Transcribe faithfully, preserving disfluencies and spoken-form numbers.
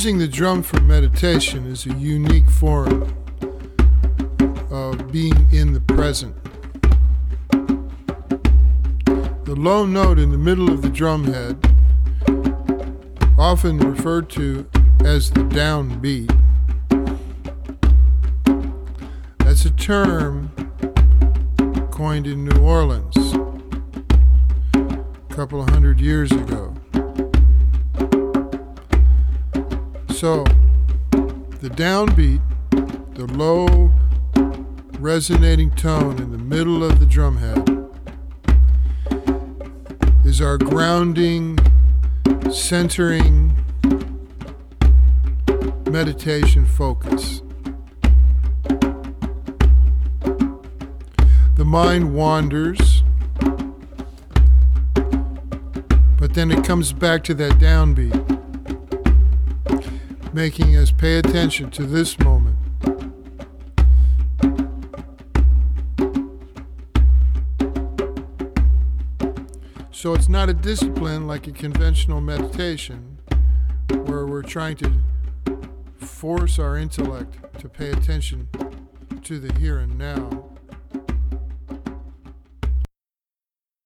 Using the drum for meditation is a unique form of being in the present. The low note in the middle of the drum head, often referred to as the downbeat, that's a term coined in New Orleans a couple of hundred years ago. So, the downbeat, the low resonating tone in the middle of the drum head, is our grounding, centering, meditation focus. The mind wanders, but then it comes back to that downbeat, making us pay attention to this moment. So it's not a discipline like a conventional meditation where we're trying to force our intellect to pay attention to the here and now.